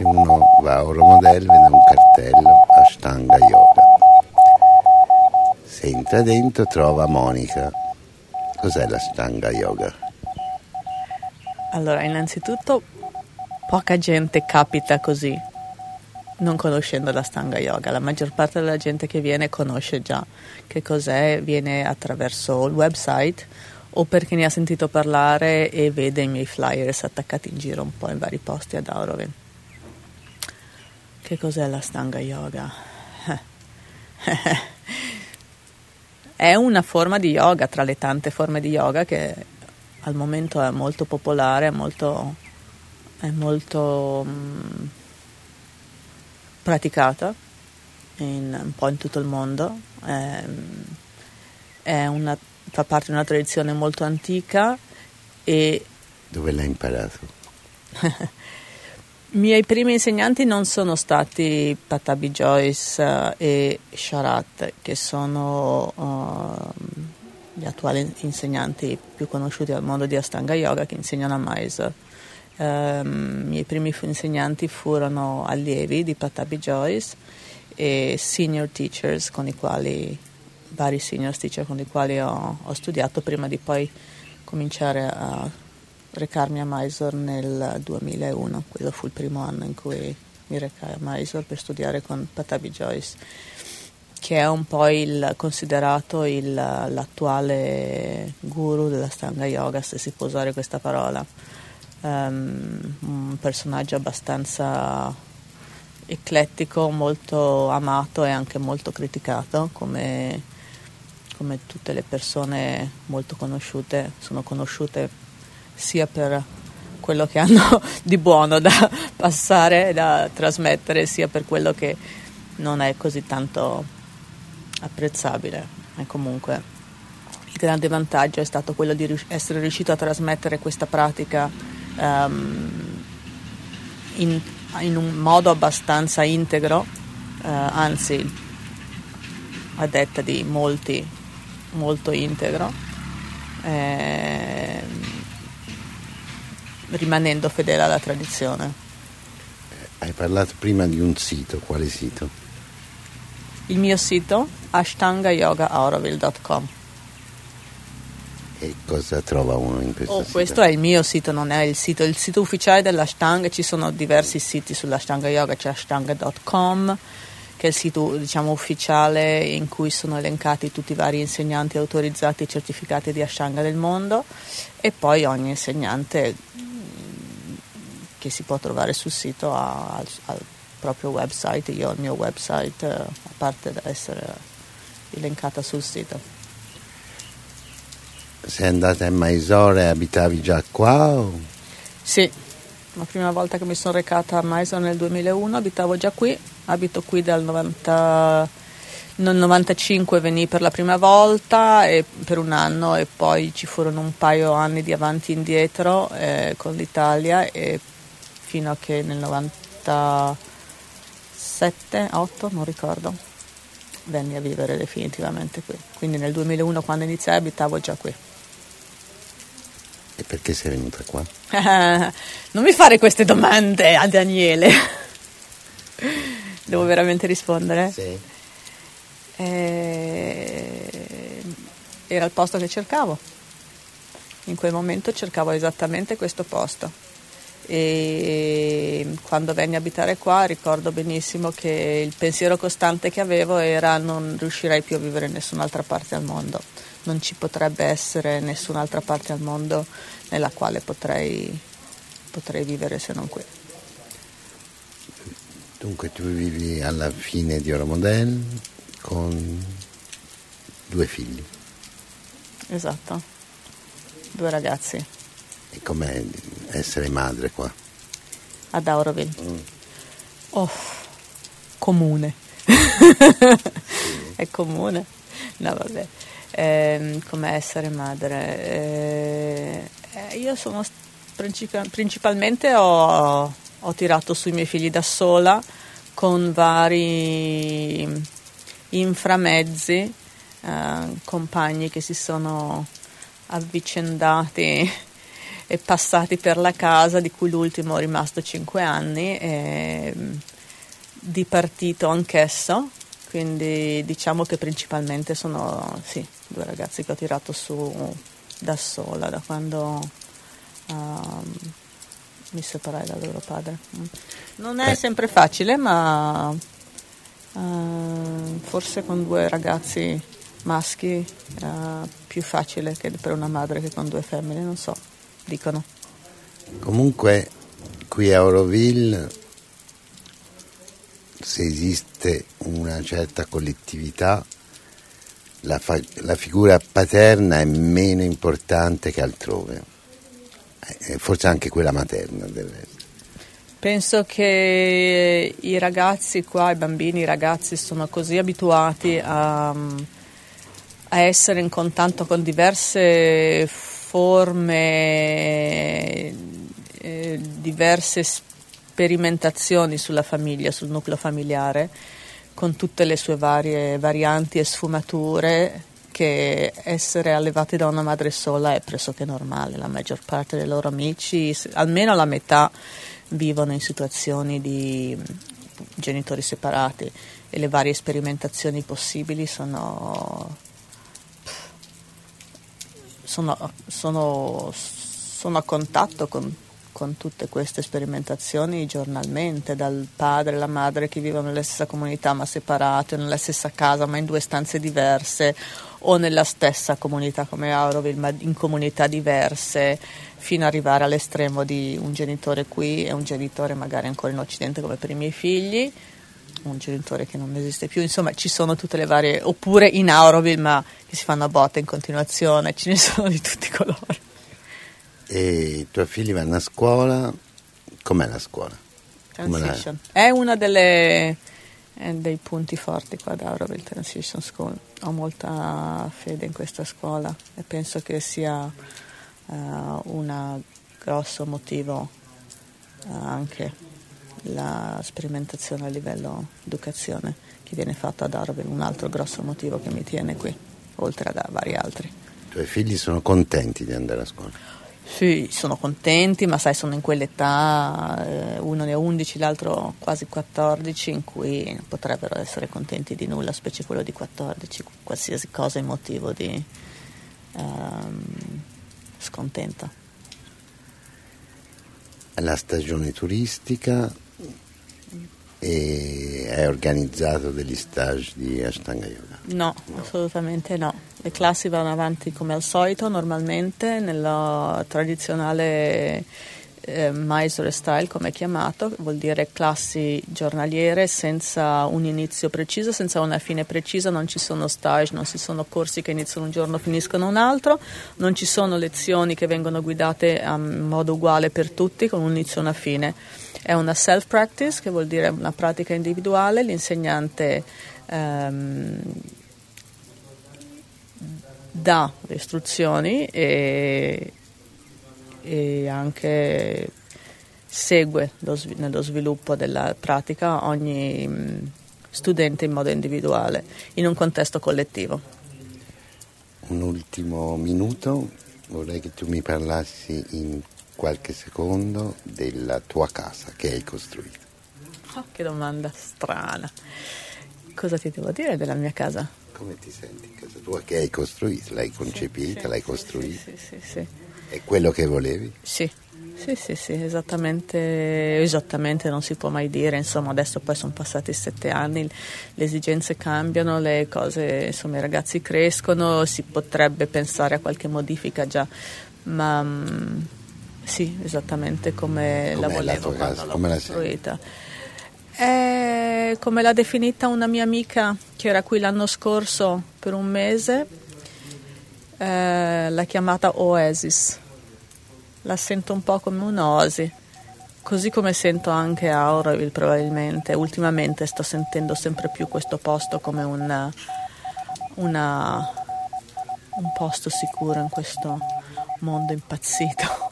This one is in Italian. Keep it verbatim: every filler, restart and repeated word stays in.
se uno va a Euromodel vede un cartello Ashtanga Yoga. Se entra dentro trova Monica. Cos'è l'Ashtanga Yoga? Allora, innanzitutto poca gente capita così, non conoscendo l'Ashtanga Yoga. La maggior parte della gente che viene conosce già che cos'è, viene attraverso il website o perché ne ha sentito parlare e vede i miei flyers attaccati in giro un po' in vari posti ad Auroville. Che cos'è l'Ashtanga Yoga? È una forma di yoga tra le tante forme di yoga che al momento è molto popolare, è molto, è molto mh, praticata in, un po' in tutto il mondo. È, è una, fa parte di una tradizione molto antica. E dove l'hai imparato? I miei primi insegnanti non sono stati Pattabhi Jois uh, e Sharat, che sono uh, gli attuali insegnanti più conosciuti al mondo di Ashtanga Yoga, che insegnano a Mysore. Um, I miei primi insegnanti furono allievi di Pattabhi Jois e senior teachers con i quali, vari senior teacher con i quali ho, ho studiato prima di poi cominciare a recarmi a Mysore nel duemilauno. Quello fu il primo anno in cui mi recai a Mysore per studiare con Pattabhi Jois, che è un po' il considerato il, l'attuale guru dell'Ashtanga Yoga, se si può usare questa parola. Um, un personaggio abbastanza eclettico, molto amato e anche molto criticato, come, come tutte le persone molto conosciute sono conosciute sia per quello che hanno di buono da passare, da trasmettere, sia per quello che non è così tanto apprezzabile. E comunque il grande vantaggio è stato quello di essere riuscito a trasmettere questa pratica um, in, in un modo abbastanza integro, uh, anzi a detta di molti molto integro, eh, rimanendo fedele alla tradizione. Hai parlato prima di un sito, quale sito? Il mio sito ashtanga yoga auroville punto com. E cosa trova uno in questo oh, sito? Questo è il mio sito, non è il sito, il sito ufficiale dell'Ashtanga. Ci sono diversi siti sull'Ashtanga Yoga, c'è ashtanga punto com, che è il sito, diciamo, ufficiale in cui sono elencati tutti i vari insegnanti autorizzati e certificati di Ashtanga del mondo, e poi ogni insegnante che si può trovare sul sito ha al, al proprio website. Io ho il mio website, a parte da essere elencata sul sito. Sei andata in Mysore e abitavi già qua? O? Sì, la prima volta che mi sono recata a Mysore nel duemilauno abitavo già qui, abito qui dal novanta, nel novantacinque venii per la prima volta e per un anno, e poi ci furono un paio anni di avanti e indietro eh, con l'Italia, e fino a che nel novantasette otto, non ricordo, venni a vivere definitivamente qui. Quindi nel duemilauno, quando iniziai, abitavo già qui. E perché sei venuta qua? Non mi fare queste domande a Daniele. Devo veramente rispondere? Sì. Eh, era il posto che cercavo. In quel momento cercavo esattamente questo posto. E quando venni a abitare qua ricordo benissimo che il pensiero costante che avevo era: non riuscirei più a vivere in nessun'altra parte al mondo, non ci potrebbe essere nessun'altra parte al mondo nella quale potrei, potrei vivere se non qui. Dunque tu vivi alla fine di Euromodel con due figli. Esatto, due ragazzi. E com'è essere madre qua? Ad Auroville? Mm. Oh, comune. È comune? No, vabbè. Eh, com'è essere madre? Eh, eh, io sono princip- principalmente ho, ho tirato sui miei figli da sola, con vari inframezzi, eh, compagni che si sono avvicendati e passati per la casa, di cui l'ultimo è rimasto cinque anni, e dipartito anch'esso, quindi diciamo che principalmente sono sì, due ragazzi che ho tirato su da sola da quando um, mi separai dal loro padre. Non è sempre facile, ma uh, forse con due ragazzi maschi uh, più facile che per una madre che con due femmine, non so, dicono. Comunque qui a Auroville, se esiste una certa collettività, la, fa- la figura paterna è meno importante che altrove, eh, forse anche quella materna del resto. Penso che i ragazzi qua, i bambini, i ragazzi sono così abituati a, a essere in contatto con diverse forme, eh, diverse sperimentazioni sulla famiglia, sul nucleo familiare, con tutte le sue varie varianti e sfumature, che essere allevati da una madre sola è pressoché normale. La maggior parte dei loro amici, almeno la metà, vivono in situazioni di genitori separati, e le varie sperimentazioni possibili sono sono, sono, sono a contatto con, con tutte queste sperimentazioni giornalmente, dal padre e la madre che vivono nella stessa comunità ma separati, o nella stessa casa ma in due stanze diverse, o nella stessa comunità come Auroville ma in comunità diverse, fino ad arrivare all'estremo di un genitore qui e un genitore magari ancora in Occidente come per i miei figli, un genitore che non esiste più, insomma ci sono tutte le varie, oppure in Auroville ma che si fanno a botte in continuazione, ce ne sono di tutti i colori. E i tuoi figli vanno a scuola, com'è la scuola? Transition è una delle eh, dei punti forti qua da Auroville Transition School. Ho molta fede in questa scuola e penso che sia uh, un grosso motivo, uh, anche la sperimentazione a livello educazione che viene fatta ad Auroville, un altro grosso motivo che mi tiene qui, oltre a vari altri. I tuoi figli sono contenti di andare a scuola? Sì, sono contenti, ma sai, sono in quell'età, eh, uno ne ha undici, l'altro quasi quattordici, in cui potrebbero essere contenti di nulla, specie quello di quattordici, qualsiasi cosa è motivo di ehm, scontento. La stagione turistica, e hai organizzato degli stage di Ashtanga Yoga? No, no, assolutamente no. Le classi vanno avanti come al solito, normalmente, nella tradizionale eh, Mysore style, come è chiamato, vuol dire classi giornaliere senza un inizio preciso, senza una fine precisa, non ci sono stage, non ci sono corsi che iniziano un giorno e finiscono un altro, non ci sono lezioni che vengono guidate in modo uguale per tutti, con un inizio e una fine. È una self-practice, che vuol dire una pratica individuale, l'insegnante ehm, dà le istruzioni e, e anche segue lo, nello sviluppo della pratica ogni mh, studente in modo individuale, in un contesto collettivo. Un ultimo minuto, vorrei che tu mi parlassi in qualche secondo della tua casa che hai costruito. Oh, che domanda strana. Cosa ti devo dire della mia casa? Come ti senti in casa tua che hai costruito? L'hai concepita, sì, l'hai sì, costruita? Sì, sì, sì, sì. È quello che volevi? Sì, sì, sì, sì, esattamente, esattamente non si può mai dire, insomma adesso poi sono passati sette anni, le esigenze cambiano, le cose, insomma i ragazzi crescono, si potrebbe pensare a qualche modifica già, ma mh, sì, esattamente come Com'è la volevo la tua quando casa? l'ho Come la costruita. È come l'ha definita una mia amica che era qui l'anno scorso per un mese, eh, l'ha chiamata Oasis. La sento un po' come un'oasi, così come sento anche Auroville probabilmente. Ultimamente sto sentendo sempre più questo posto come una, una, un posto sicuro in questo mondo impazzito.